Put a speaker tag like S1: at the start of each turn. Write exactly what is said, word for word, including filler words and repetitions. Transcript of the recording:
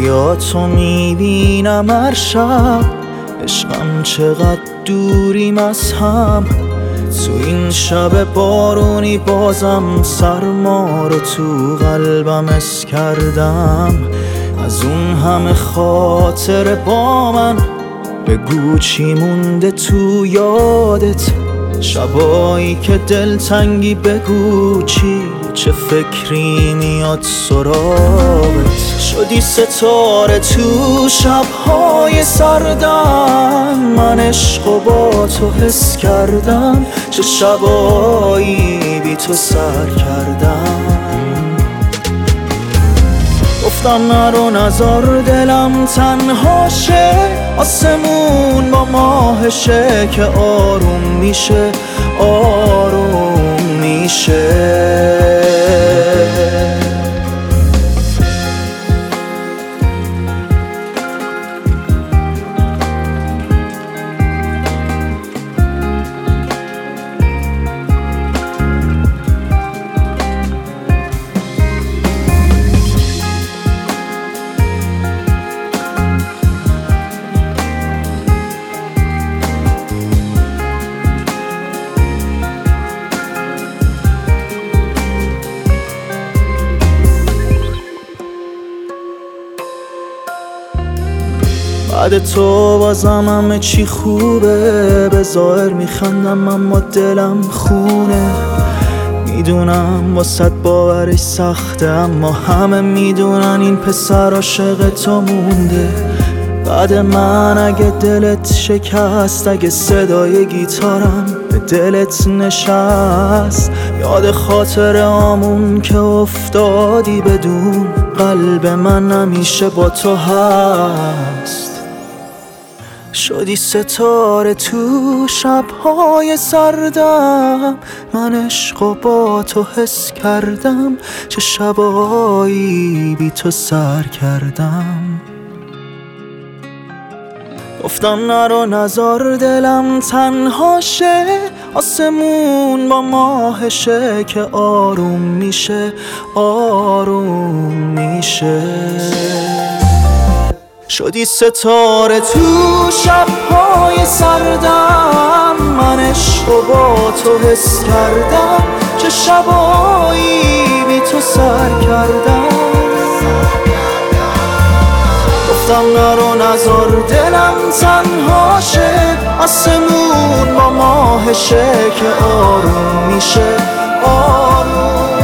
S1: رویاتو میبینم هر شب، عشقم چقدر دوریم از هم. تو این شب بارونی بازم سرما رو تو قلبم حس کردم. از اون همه خاطر با من بگو چی مونده تو یادت؟ شبایی که دلتنگی بگو چی، چه فکری میاد سراغت؟ شدی ستاره تو شبهای سردم، من عشقو با تو حس کردم. چه شبایی بی تو سر کردم. گفتم نرو نزار دلم تنها شه، آسمون با ماهشه که آروم میشه، آروم میشه. بعد تو بازم همه چی خوبه، به ظاهر میخندم اما دلم خونه. میدونم واسه باورش سخته، اما همه میدونن این پسر عاشق تو مونده. بعد من اگه دلت شکست، اگه صدای گیتارم به دلت نشست، یاد خاطر آمون که افتادی بدون، قلب من همیشه با تو هست. شدی ستاره تو شبهای سردم، من عشقو با تو حس کردم. چه شبایی بی تو سر کردم. گفتم نرو نزار دلم تنها شه، آسمون با ماهشه که آروم میشه، آروم میشه. شدی ستاره تو شبهای سردم، من عشقو با تو حس کردم. چه شبایی بی تو سر کردم. گفتم نرو نزار دلم تنها شه، آسمون با ماهشه که آروم میشه، آروم